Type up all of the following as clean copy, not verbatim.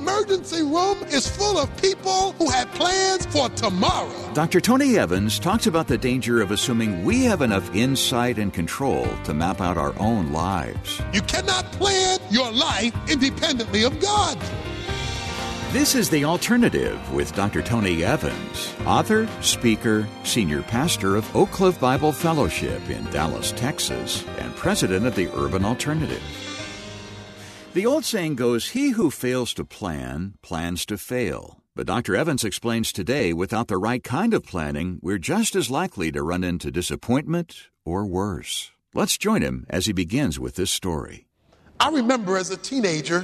emergency room is full of people who had plans for tomorrow. Dr. Tony Evans talks about the danger of assuming we have enough insight and control to map out our own lives. You cannot plan your life independently of God. This is The Alternative with Dr. Tony Evans, author, speaker, senior pastor of Oak Cliff Bible Fellowship in Dallas, Texas, and president of the Urban Alternative. The old saying goes, he who fails to plan, plans to fail. But Dr. Evans explains today, without the right kind of planning, we're just as likely to run into disappointment or worse. Let's join him as he begins with this story. I remember as a teenager,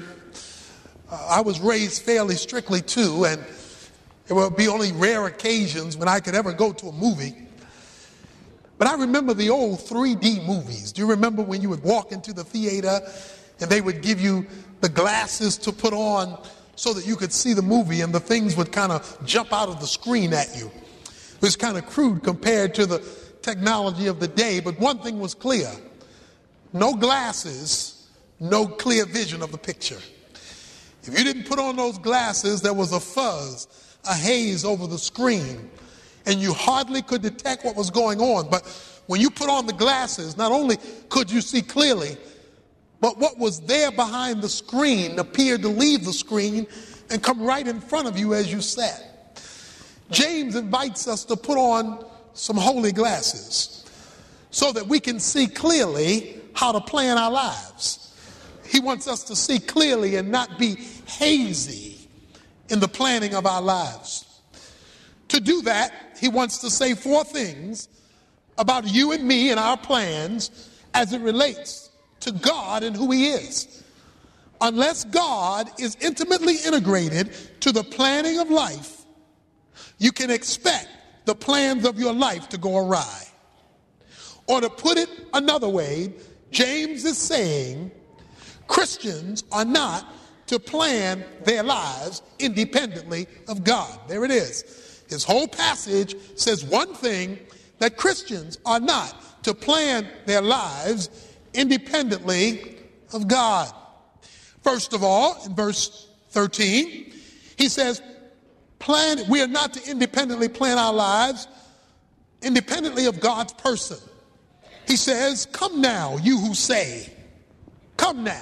I was raised fairly strictly too, and there would be only rare occasions when I could ever go to a movie. But I remember the old 3D movies. Do you remember when you would walk into the theater and they would give you the glasses to put on so that you could see the movie and the things would kind of jump out of the screen at you? It was kind of crude compared to the technology of the day, but one thing was clear. No glasses, no clear vision of the picture. If you didn't put on those glasses, there was a fuzz, a haze over the screen, and you hardly could detect what was going on. But when you put on the glasses, not only could you see clearly, but what was there behind the screen appeared to leave the screen and come right in front of you as you sat. James invites us to put on some holy glasses so that we can see clearly how to plan our lives. He wants us to see clearly and not be hazy in the planning of our lives. To do that, he wants to say 4 things about you and me and our plans as it relates to God and who he is. Unless God is intimately integrated to the planning of life, you can expect the plans of your life to go awry. Or to put it another way, James is saying Christians are not to plan their lives independently of God. There it is. His whole passage says one thing, that Christians are not to plan their lives independently of God. First of all, in verse 13, he says, we are not to independently plan our lives independently of God's person. He says, come now, you who say, come now.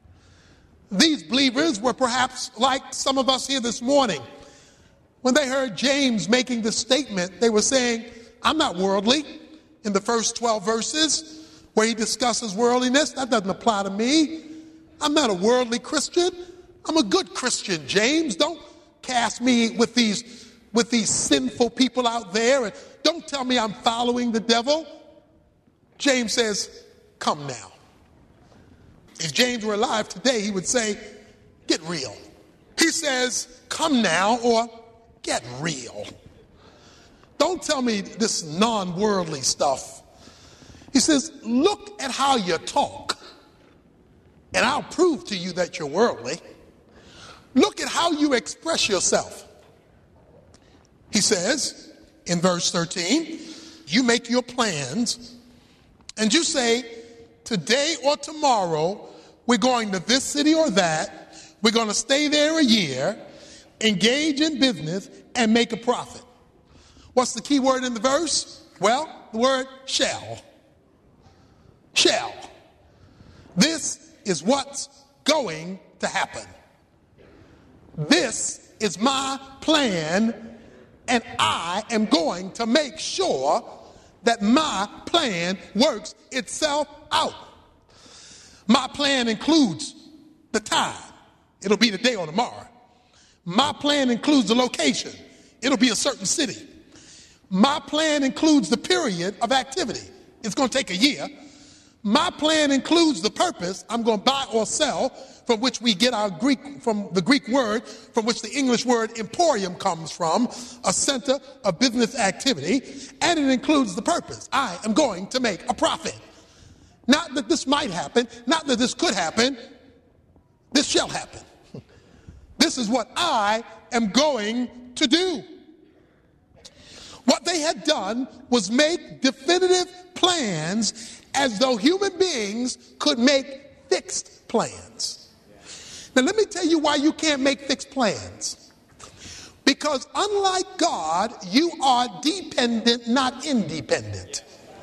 These believers were perhaps like some of us here this morning. When they heard James making this statement, they were saying, I'm not worldly. In the first 12 verses where he discusses worldliness, that doesn't apply to me. I'm not a worldly Christian. I'm a good Christian, James. Don't cast me with these sinful people out there, and don't tell me I'm following the devil. James says, come now. If James were alive today, he would say, get real. He says, come now, or get real. Don't tell me this non-worldly stuff. He says, look at how you talk, and I'll prove to you that you're worldly. Look at how you express yourself. He says, in verse 13, you make your plans, and you say, today or tomorrow, we're going to this city or that. We're going to stay there a year, engage in business, and make a profit. What's the key word in the verse? Well, the word shall. Shall. This is what's going to happen. This is my plan, and I am going to make sure that my plan works itself out. My plan includes the time. It'll be today or tomorrow. My plan includes the location. It'll be a certain city. My plan includes the period of activity. It's going to take a year. My plan includes the purpose. I'm going to buy or sell, from which we get our from the Greek word, from which the English word emporium comes from, a center of business activity, and it includes the purpose. I am going to make a profit. Not that this might happen, not that this could happen, this shall happen. This is what I am going to do. What they had done was make definitive plans as though human beings could make fixed plans. Now let me tell you why you can't make fixed plans. Because unlike God, you are dependent, not independent.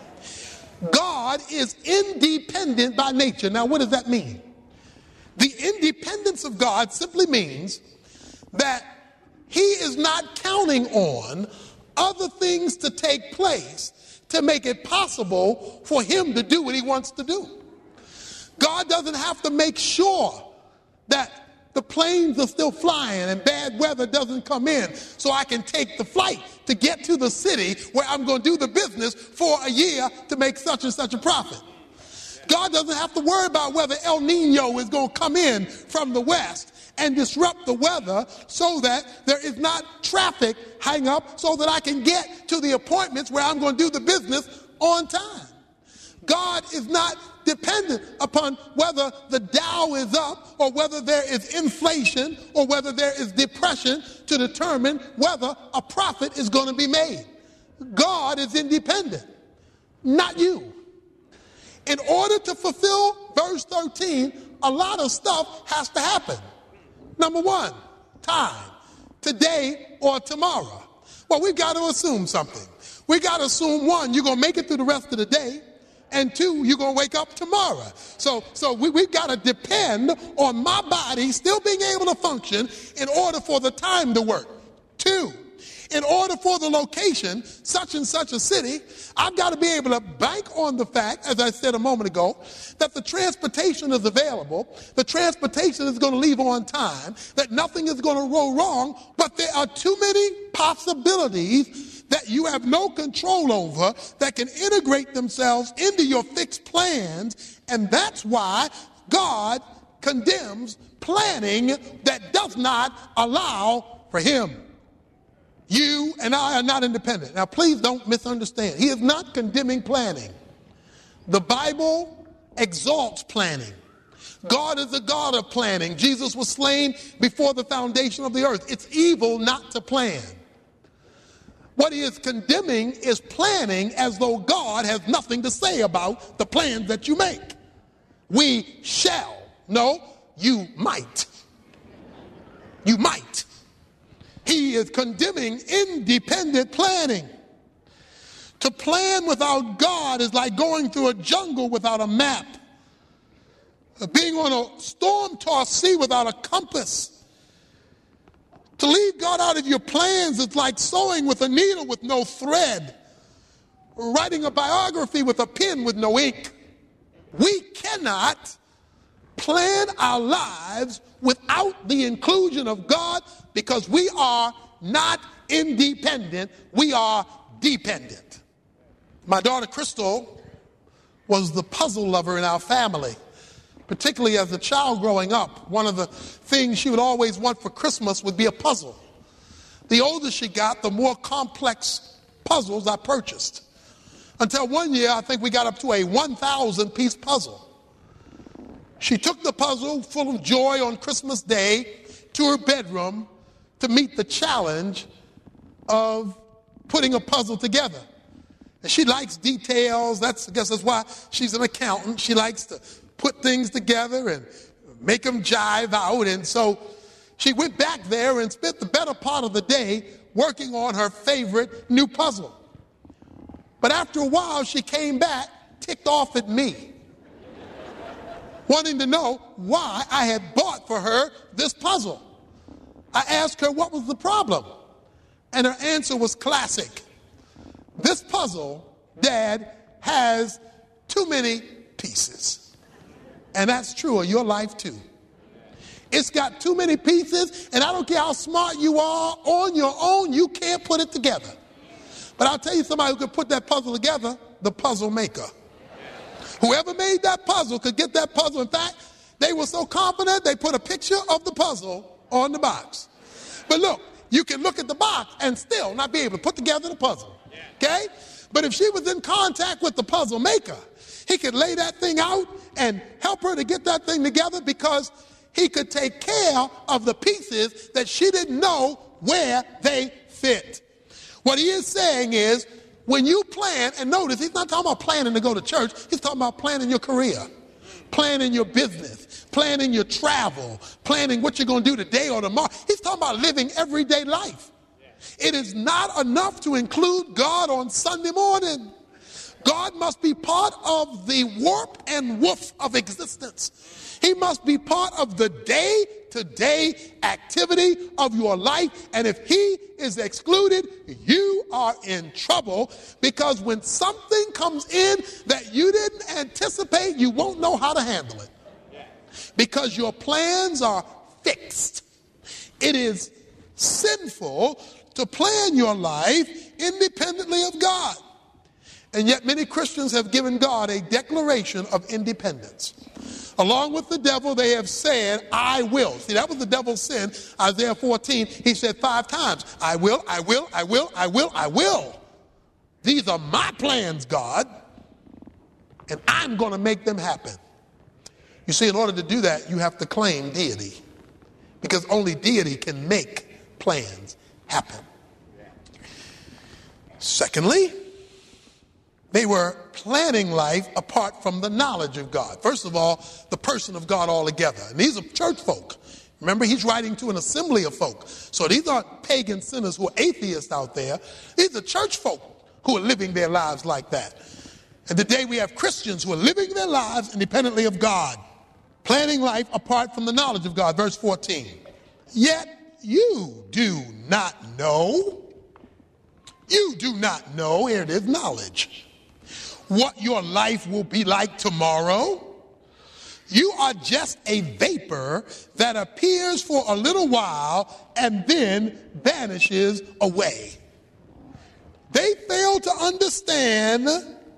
God is independent by nature. Now what does that mean? The independence of God simply means that he is not counting on other things to take place to make it possible for him to do what he wants to do. God doesn't have to make sure that the planes are still flying and bad weather doesn't come in so I can take the flight to get to the city where I'm going to do the business for a year to make such and such a profit. God doesn't have to worry about whether El Nino is going to come in from the west and disrupt the weather so that there is not traffic hang up so that I can get to the appointments where I'm going to do the business on time. God is not dependent upon whether the Dow is up or whether there is inflation or whether there is depression to determine whether a profit is going to be made. God is independent, not you. In order to fulfill verse 13, a lot of stuff has to happen. Number one, time, today or tomorrow. Well, we've got to assume something. We got to assume, one, you're going to make it through the rest of the day, and two, you're going to wake up tomorrow. So we've got to depend on my body still being able to function in order for the time to work. Two, in order for the location, such and such a city, I've got to be able to bank on the fact, as I said a moment ago, that the transportation is available, the transportation is going to leave on time, that nothing is going to go wrong, but there are too many possibilities that you have no control over that can integrate themselves into your fixed plans, and that's why God condemns planning that does not allow for him. You and I are not independent. Now, please don't misunderstand. He is not condemning planning. The Bible exalts planning. God is a God of planning. Jesus was slain before the foundation of the earth. It's evil not to plan. What he is condemning is planning as though God has nothing to say about the plans that you make. We shall. No, you might. You might. He is condemning independent planning. To plan without God is like going through a jungle without a map. Being on a storm-tossed sea without a compass. To leave God out of your plans is like sewing with a needle with no thread. Writing a biography with a pen with no ink. We cannot plan our lives without the inclusion of God because we are not independent, we are dependent. My daughter Crystal was the puzzle lover in our family, particularly as a child growing up. One of the things she would always want for Christmas would be a puzzle. The older she got, the more complex puzzles I purchased. Until one year, I think we got up to a 1,000-piece puzzle. She took the puzzle full of joy on Christmas Day to her bedroom to meet the challenge of putting a puzzle together. And she likes details. I guess that's why she's an accountant. She likes to put things together and make them jive out. And so she went back there and spent the better part of the day working on her favorite new puzzle. But after a while, she came back ticked off at me, wanting to know why I had bought for her this puzzle. I asked her what was the problem, and her answer was classic. This puzzle, Dad, has too many pieces. And that's true of your life too. It's got too many pieces, and I don't care how smart you are on your own, you can't put it together. But I'll tell you somebody who could put that puzzle together, the puzzle maker. Whoever made that puzzle could get that puzzle. In fact, they were so confident they put a picture of the puzzle on the box. But look, you can look at the box and still not be able to put together the puzzle. Okay? But if she was in contact with the puzzle maker, he could lay that thing out and help her to get that thing together because he could take care of the pieces that she didn't know where they fit. What he is saying is, when you plan, and notice, he's not talking about planning to go to church, he's talking about planning your career, planning your business, planning your travel, planning what you're going to do today or tomorrow. He's talking about living everyday life. It is not enough to include God on Sunday morning. God must be part of the warp and woof of existence. He must be part of the day-to-day activity of your life. And if he is excluded, you are in trouble, because when something comes in that you didn't anticipate, you won't know how to handle it, because your plans are fixed. It is sinful to plan your life independently of God. And yet many Christians have given God a declaration of independence. Along with the devil, they have said, I will. See, that was the devil's sin. Isaiah 14, he said 5 times, I will, I will, I will, I will, I will. These are my plans, God, and I'm going to make them happen. You see, in order to do that, you have to claim deity, because only deity can make plans happen. Secondly, they were planning life apart from the knowledge of God. First of all, the person of God altogether. And these are church folk. Remember, he's writing to an assembly of folk. So these aren't pagan sinners who are atheists out there. These are church folk who are living their lives like that. And today we have Christians who are living their lives independently of God, planning life apart from the knowledge of God. Verse 14. Yet you do not know. You do not know, here it is, knowledge, what your life will be like tomorrow. You are just a vapor that appears for a little while and then vanishes away. They fail to understand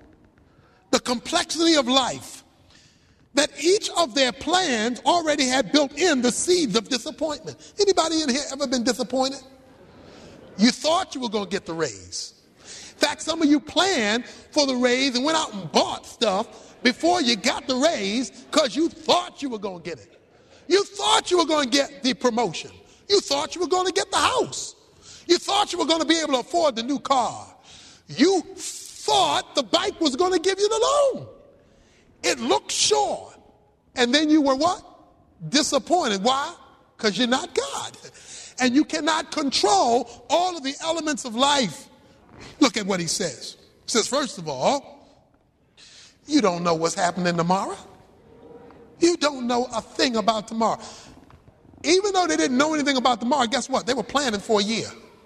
the complexity of life, that each of their plans already had built in the seeds of disappointment. Anybody in here ever been disappointed? You thought you were going to get the raise. In fact, some of you planned for the raise and went out and bought stuff before you got the raise because you thought you were going to get it. You thought you were going to get the promotion. You thought you were going to get the house. You thought you were going to be able to afford the new car. You thought the bank was going to give you the loan. It looked sure. And then you were what? Disappointed. Why? Because you're not God. And you cannot control all of the elements of life. Look at what he says. He says, first of all, you don't know what's happening tomorrow. You don't know a thing about tomorrow. Even though they didn't know anything about tomorrow, guess what? They were planning for a year.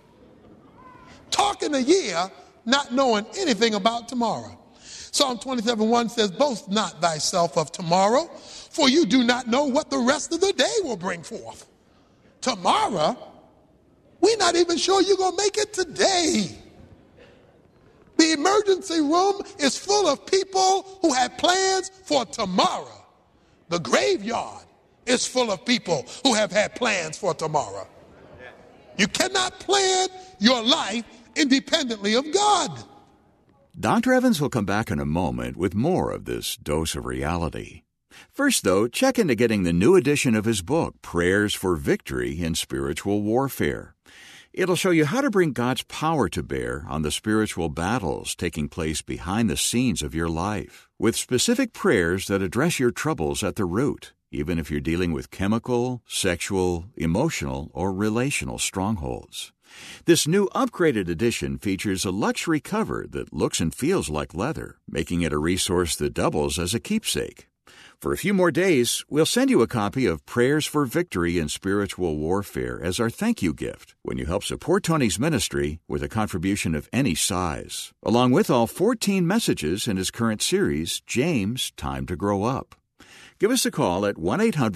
Talking a year, not knowing anything about tomorrow. Psalm 27:1 says, boast not thyself of tomorrow, for you do not know what the rest of the day will bring forth. Tomorrow, we're not even sure you're going to make it today. The emergency room is full of people who have plans for tomorrow. The graveyard is full of people who have had plans for tomorrow. You cannot plan your life independently of God. Dr. Evans will come back in a moment with more of this dose of reality. First, though, check into getting the new edition of his book, Prayers for Victory in Spiritual Warfare. It'll show you how to bring God's power to bear on the spiritual battles taking place behind the scenes of your life, with specific prayers that address your troubles at the root, even if you're dealing with chemical, sexual, emotional, or relational strongholds. This new upgraded edition features a luxury cover that looks and feels like leather, making it a resource that doubles as a keepsake. For a few more days, we'll send you a copy of Prayers for Victory in Spiritual Warfare as our thank you gift when you help support Tony's ministry with a contribution of any size, along with all 14 messages in his current series, James, Time to Grow Up. Give us a call at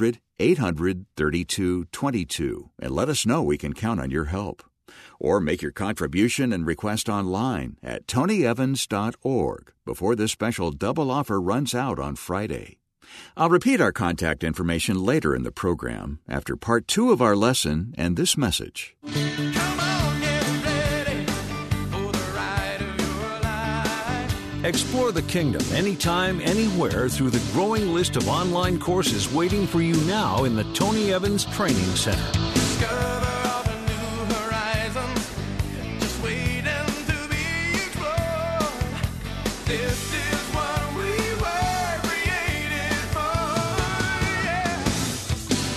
1-800-800-3222 and let us know we can count on your help. Or make your contribution and request online at tonyevans.org before this special double offer runs out on Friday. I'll repeat our contact information later in the program after part 2 of our lesson and this message. Come on, get ready for the ride of your life. Explore the kingdom anytime, anywhere through the growing list of online courses waiting for you now in the Tony Evans Training Center. Discover all the new horizons, just waiting to be explored. This is what we were created for, yeah.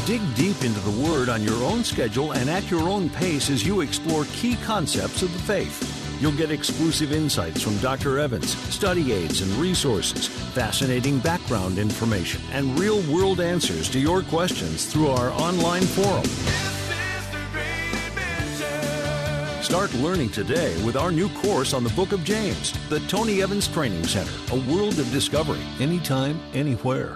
Dig deep into the Word on your own schedule and at your own pace as you explore key concepts of the faith. You'll get exclusive insights from Dr. Evans, study aids and resources, fascinating background information, and real-world answers to your questions through our online forum. Start learning today with our new course on the Book of James, the Tony Evans Training Center, a world of discovery, anytime, anywhere.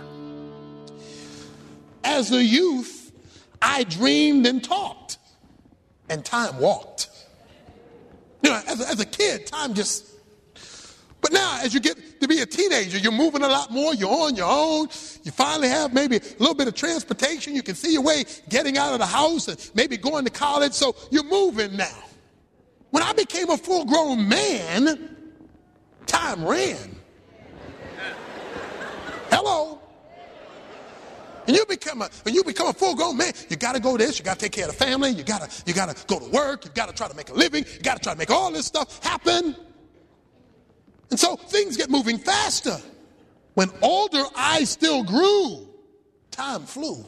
As a youth, I dreamed and talked, and time walked. You know, as a kid, time just... But now, as you get to be a teenager, you're moving a lot more. You're on your own. You finally have maybe a little bit of transportation. You can see your way getting out of the house and maybe going to college. So you're moving now. When I became a full-grown man, time ran. Hello. When you become a full-grown man, you got to go this, you got to take care of the family, you got to go to work, you got to try to make a living, you got to try to make all this stuff happen. And so things get moving faster. When older, I still grew. Time flew.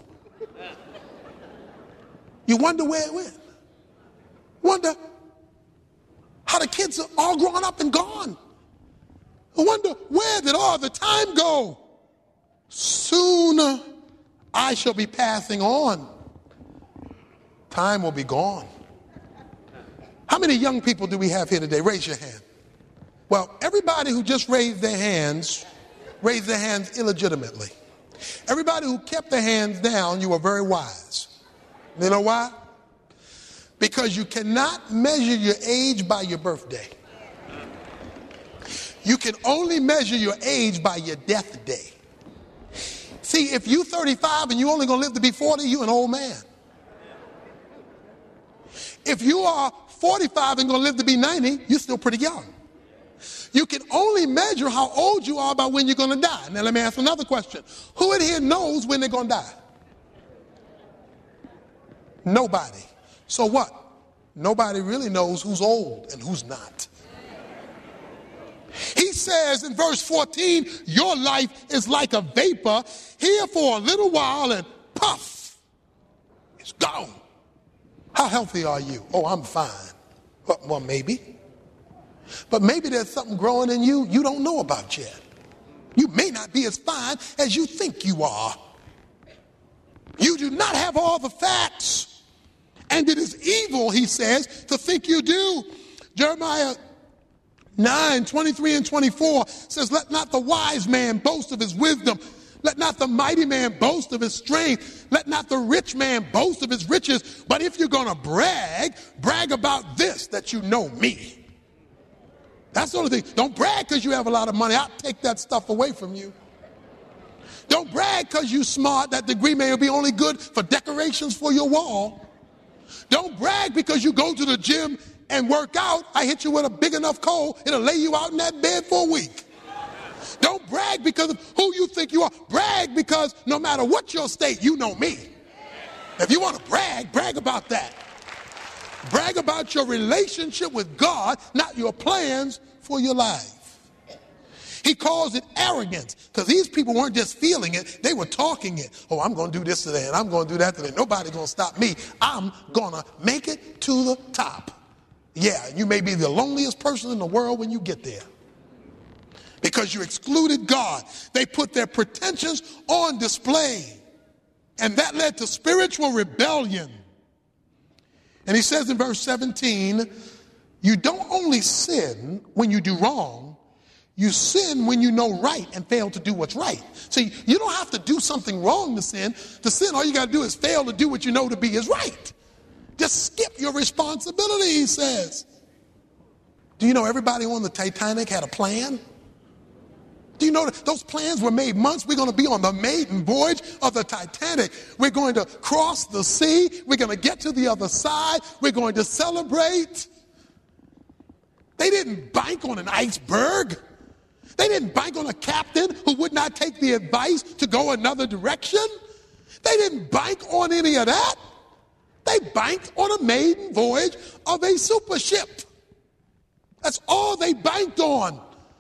You wonder where it went. Wonder how the kids are all grown up and gone. I wonder, where did all the time go? Soon I shall be passing on. Time will be gone. How many young people do we have here today? Raise your hand. Well, everybody who just raised their hands illegitimately. Everybody who kept their hands down, you were very wise. You know why? Because you cannot measure your age by your birthday. You can only measure your age by your death day. See, if you're 35 and you're only going to live to be 40, you're an old man. If you are 45 and going to live to be 90, you're still pretty young. You can only measure how old you are by when you're going to die. Now let me ask another question. Who in here knows when they're going to die? Nobody. So what? Nobody really knows who's old and who's not. He says in verse 14, your life is like a vapor, here for a little while and puff, it's gone. How healthy are you? Oh, I'm fine. Well, maybe. But maybe there's something growing in you don't know about yet. You may not be as fine as you think you are. You do not have all the facts. And it is evil, he says, to think you do. Jeremiah 9:23-24 says, let not the wise man boast of his wisdom. Let not the mighty man boast of his strength. Let not the rich man boast of his riches. But if you're going to brag about this, that you know me. That's the only thing. Don't brag because you have a lot of money. I'll take that stuff away from you. Don't brag because you're smart. That degree may be only good for decorations for your wall. Don't brag because you go to the gym and work out. I hit you with a big enough coal, it'll lay you out in that bed for a week. Don't brag because of who you think you are. Brag because no matter what your state, you know me. If you want to brag about that. Brag about your relationship with God, not your plans for your life. He calls it arrogance because these people weren't just feeling it, they were talking it. Oh, I'm going to do this today and I'm going to do that today. Nobody's going to stop me. I'm going to make it to the top. Yeah, you may be the loneliest person in the world when you get there because you excluded God. They put their pretensions on display, and that led to spiritual rebellion. And he says in verse 17, you don't only sin when you do wrong, you sin when you know right and fail to do what's right. See, you don't have to do something wrong to sin. To sin, all you got to do is fail to do what you know to be is right. Just skip your responsibility, he says. Do you know everybody on the Titanic had a plan? Do you know that those plans were made months? We're going to be on the maiden voyage of the Titanic. We're going to cross the sea. We're going to get to the other side. We're going to celebrate. They didn't bank on an iceberg. They didn't bank on a captain who would not take the advice to go another direction. They didn't bank on any of that. They banked on a maiden voyage of a super ship. That's all they banked on.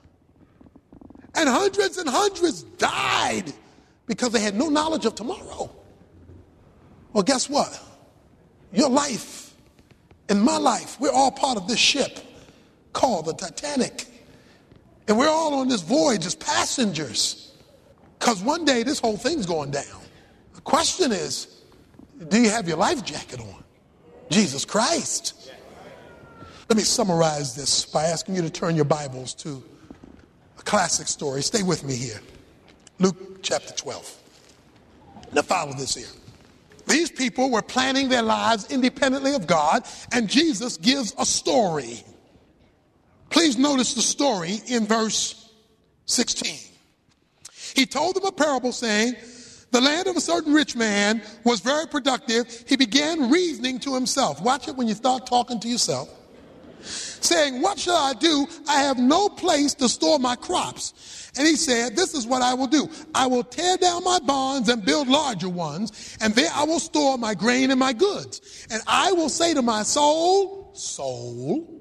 And hundreds died because they had no knowledge of tomorrow. Well, guess what? Your life and my life, we're all part of this ship called the Titanic. And we're all on this voyage as passengers. Because one day this whole thing's going down. The question is, do you have your life jacket on? Jesus Christ. Let me summarize this by asking you to turn your Bibles to a classic story. Stay with me here. Luke chapter 12. Now follow this here. These people were planning their lives independently of God, and Jesus gives a story. Please notice the story in verse 16. He told them a parable saying, the land of a certain rich man was very productive. He began reasoning to himself. Watch it when you start talking to yourself. Saying, what shall I do? I have no place to store my crops. And he said, this is what I will do. I will tear down my barns and build larger ones, and there I will store my grain and my goods. And I will say to my soul, soul,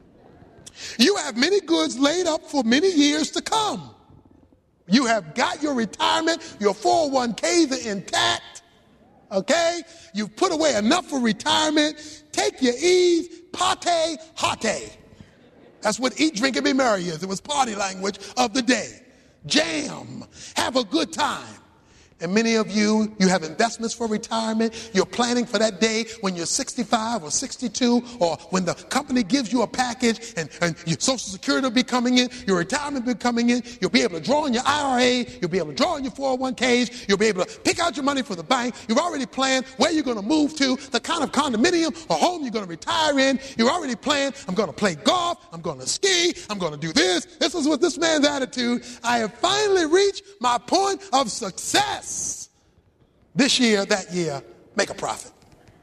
you have many goods laid up for many years to come. You have got your retirement, your 401ks are intact, okay? You've put away enough for retirement. Take your ease, pate, hate. That's what eat, drink, and be merry is. It was party language of the day. Jam, have a good time. And many of you, you have investments for retirement. You're planning for that day when you're 65 or 62, or when the company gives you a package and your Social Security will be coming in, your retirement will be coming in. You'll be able to draw on your IRA. You'll be able to draw on your 401ks. You'll be able to pick out your money for the bank. You've already planned where you're going to move to, the kind of condominium or home you're going to retire in. You've already planned, I'm going to play golf. I'm going to ski. I'm going to do this. This is what this man's attitude. I have finally reached my point of success. This year, that year, make a profit.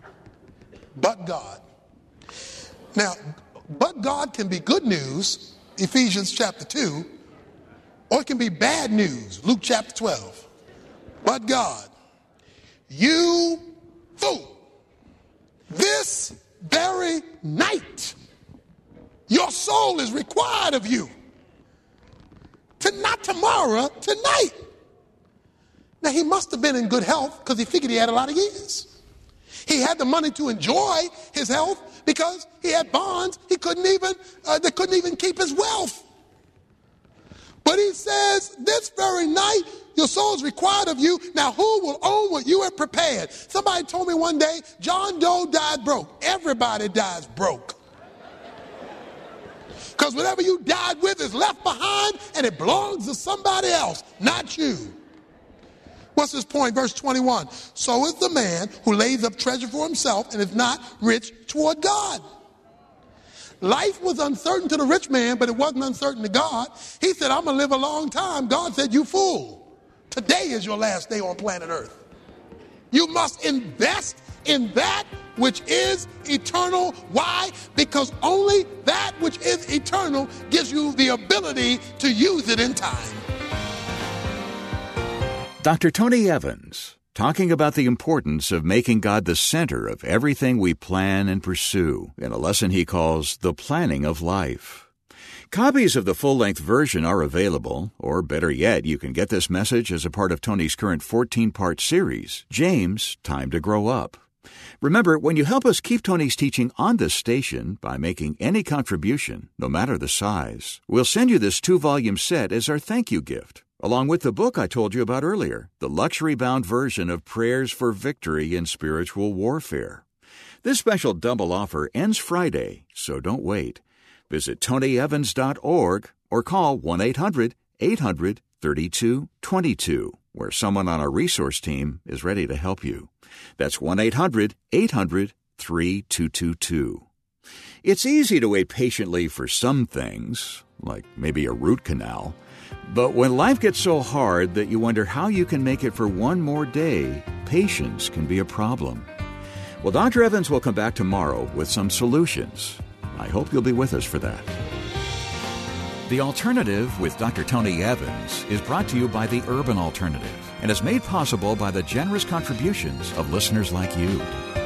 But God. Now, but God can be good news, Ephesians chapter 2, or it can be bad news, Luke chapter 12. But God, you fool, this very night, your soul is required of you. Not tomorrow, tonight. Now, he must have been in good health because he figured he had a lot of years. He had the money to enjoy his health because he had bonds. They couldn't even keep his wealth. But he says, this very night, your soul is required of you. Now, who will own what you have prepared? Somebody told me one day, John Doe died broke. Everybody dies broke. Because whatever you died with is left behind and it belongs to somebody else, not you. What's his point? Verse 21. So is the man who lays up treasure for himself and is not rich toward God. Life was uncertain to the rich man, but it wasn't uncertain to God. He said, I'm going to live a long time. God said, you fool. Today is your last day on planet Earth. You must invest in that which is eternal. Why? Because only that which is eternal gives you the ability to use it in time. Dr. Tony Evans, talking about the importance of making God the center of everything we plan and pursue in a lesson he calls The Planning of Life. Copies of the full-length version are available, or better yet, you can get this message as a part of Tony's current 14-part series, James, Time to Grow Up. Remember, when you help us keep Tony's teaching on this station by making any contribution, no matter the size, we'll send you this 2-volume set as our thank you gift, along with the book I told you about earlier, the luxury-bound version of Prayers for Victory in Spiritual Warfare. This special double offer ends Friday, so don't wait. Visit tonyevans.org or call 1-800-800-3222, where someone on our resource team is ready to help you. That's 1-800-800-3222. It's easy to wait patiently for some things, like maybe a root canal. But when life gets so hard that you wonder how you can make it for one more day, patience can be a problem. Well, Dr. Evans will come back tomorrow with some solutions. I hope you'll be with us for that. The Alternative with Dr. Tony Evans is brought to you by the Urban Alternative and is made possible by the generous contributions of listeners like you.